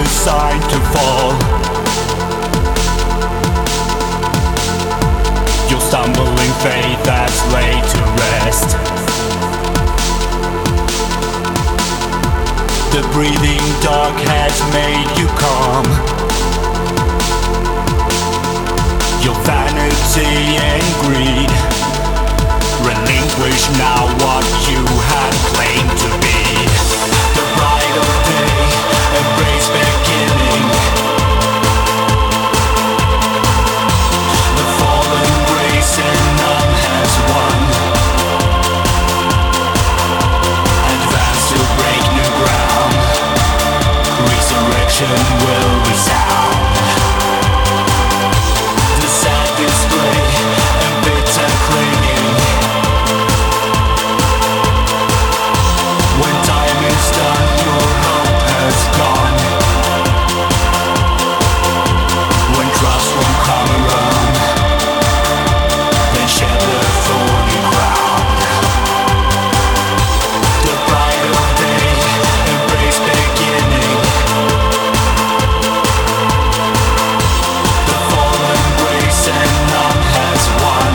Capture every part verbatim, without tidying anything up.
designed to fall. Your stumbling faith that's laid to rest. The breathing dog has made you calm. Your vanity and greed relinquish now what you had claimed to be. The bride of day, embrace beginning. The fallen grace and none has won. Advance to break new ground. Resurrection will resound. The sad display and bitter clinging. When time is done, your hope has gone. When trust won't come around, then shed the thorny crown. The bride of day, embrace beginning. The fallen grace and none has won.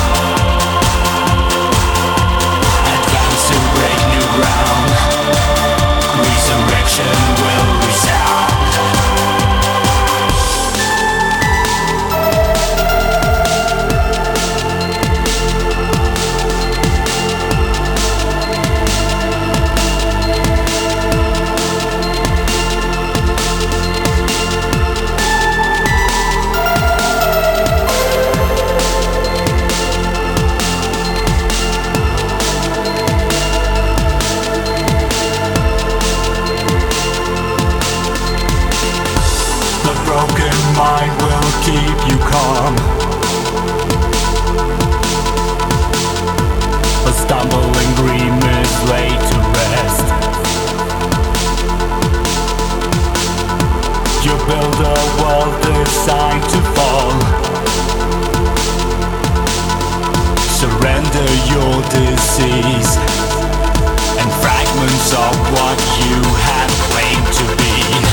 Advance to break new ground. Resurrection will resound. The broken mind will keep you calm. A stumbling dream is laid to rest. You build a world designed to fall. Surrender your disease and fragments of what you had claimed to be.